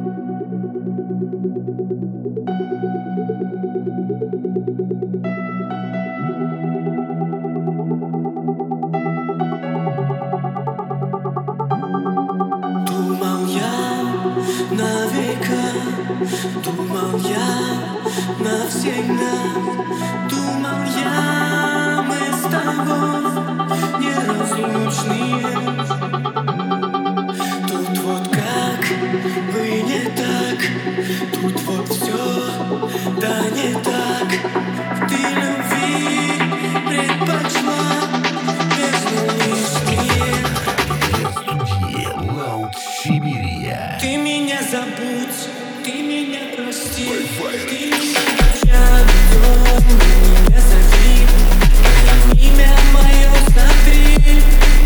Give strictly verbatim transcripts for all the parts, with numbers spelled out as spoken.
Думал я на века, думал я навсегда, думал я, мы с тобой неразлучные. Тут вот как бы не так, тут вот все, да не так. Ты любви предпочла бездну лишних. Сибирия. Ты меня забудь, ты меня прости, ты меня ночами не зови, имя мое смотри.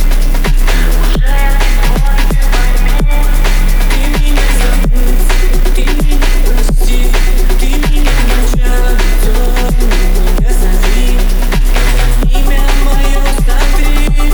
Ты меня забудь, ты меня прости, ты меня ночами не зови, имя мое смотри.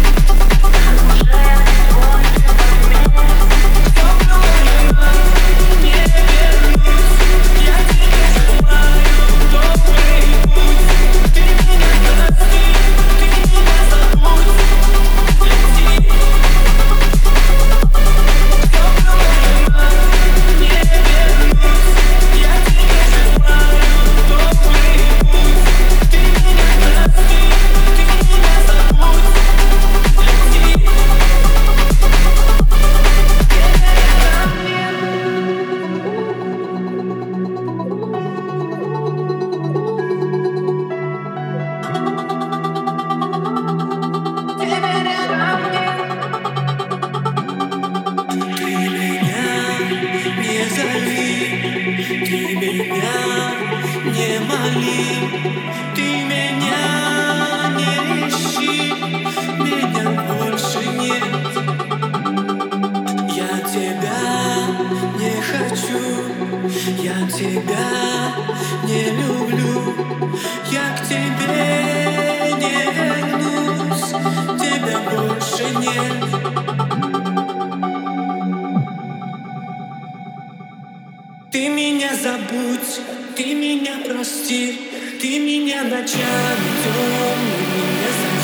Ты меня не моли, ты меня не ищи, меня больше нет. Я тебя не хочу, я тебя не люблю, я к тебе не вернусь, тебя больше нет. Ты меня забудь, ты меня прости, ты меня ночами темными не забудь.